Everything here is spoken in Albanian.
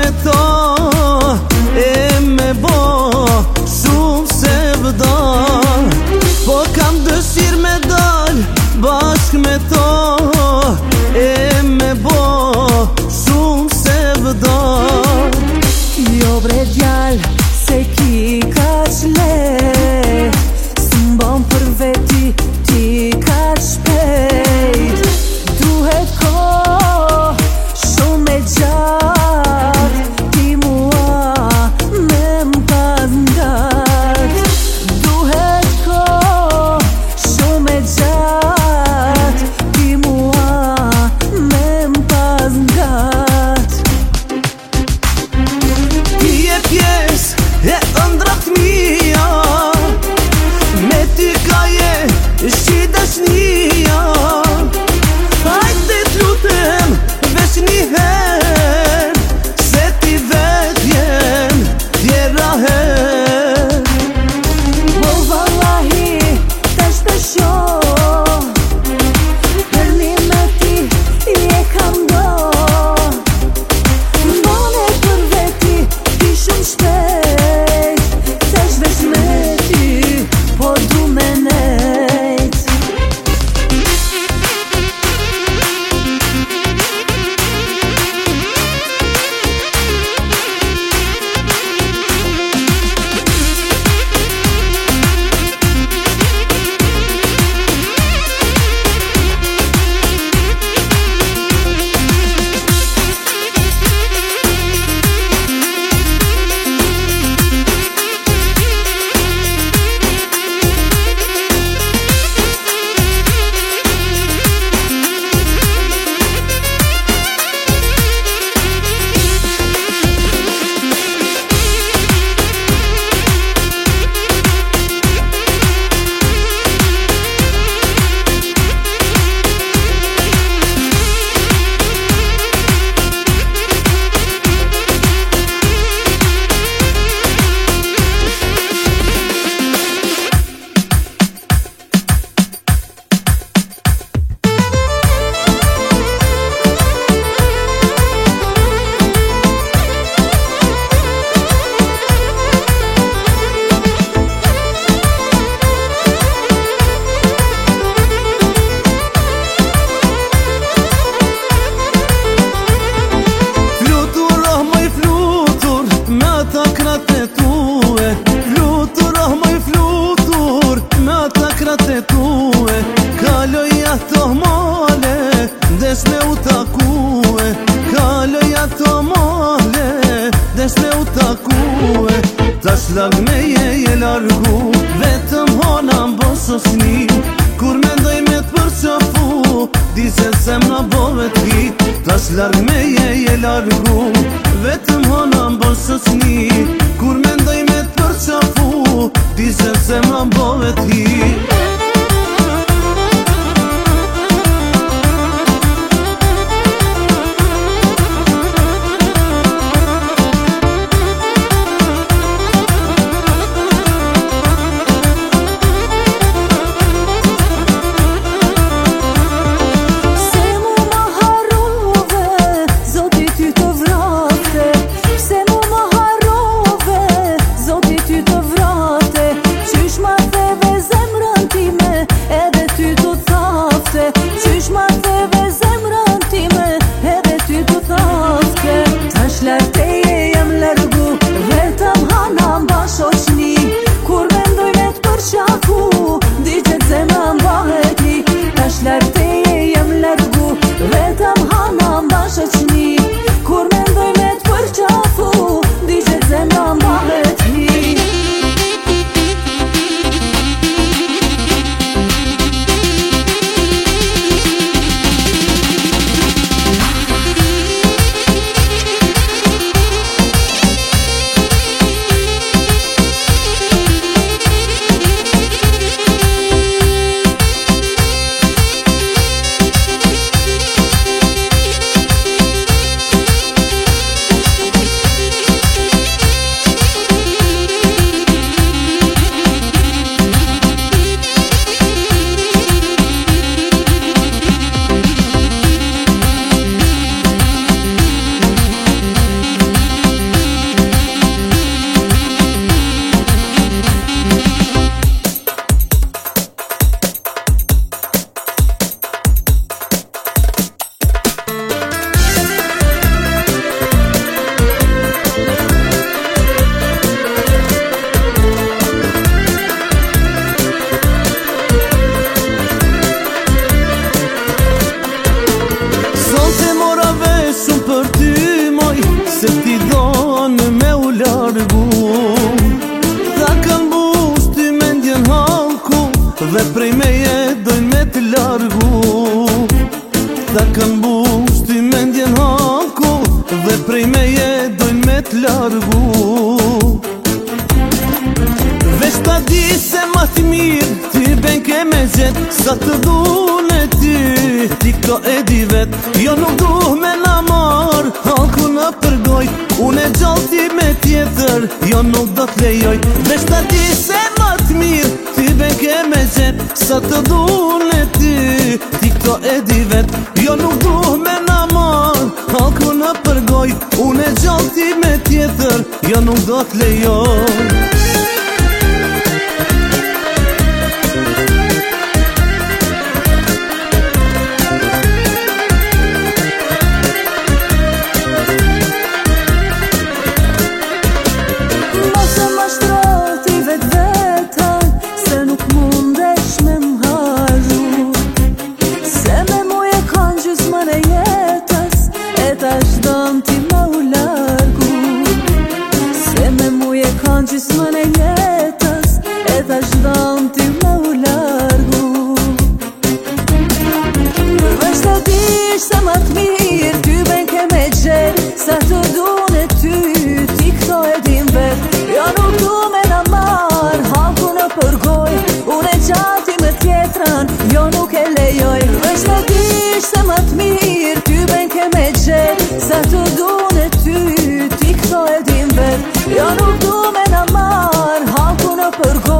me to e me bo shumë se vda. Po kam dëshirë me dal bashk me to e me bo shumë se vda. Jo bre djal, se ki kaq let, s'mbon për veti ti kaq shpejt. Duhet kohë shumë e gjatë, ti mua me m'pazgat. Duhet kohë shumë e gjatë, ti mua me m'pazgat. Ti e pjesë e ëndrat mija, me ty ka je shi dashnia. Hajde t'lutem veç një her, se ti vet jem tjera her. Po vallahi tash të shoh, herni me ti je kam do. Mbone për veti ti shumë shpejt, tash veç me ti po du me nejt. Kaloj ato male, des me u takue. Kaloj ato male, des me u takue. Tash lag me je largu, vetëm hona mbososni. Kur mendoj me t'përqafu, di se zemra bovet hit. Tash larg me je largu, vetëm hona mbososni. Kur mendoj me t'përqafu, di se zemra bovet hit. Qysh ma theve zemrën ta di se ma t'i mirë ti ben ke me zet. Sa të dune ty, ti këto e di vet. Jo nuk duh me na marë, halku në përgoj. Unë e gjallë ti me tjetër, jo nuk do t'lejoj. Vesh ta di se ma t'i mirë ti ben ke me zet. Sa të dune ty, ti këto e di vet. Jo nuk duh me na marë, halku në përgoj. Unë e gjallë ti me tjetër, jo nuk do t'lejoj. Gjysmën e jetës, e ta shdon ti me u largu. Përveç të dish se ma t'mirë, ty ben ke me gjerë. Sa të dune ty, ti këto e din vet. Jo nuk du me na marë, halku në përgoj. Unë e gjati me tjetran, jo nuk e lejoj. Përveç të dish se ma t'mirë, ty ben ke me gjerë. Sa të dune ty, ti këto e din vet. Jo nuk du me na marë, halku në përgoj.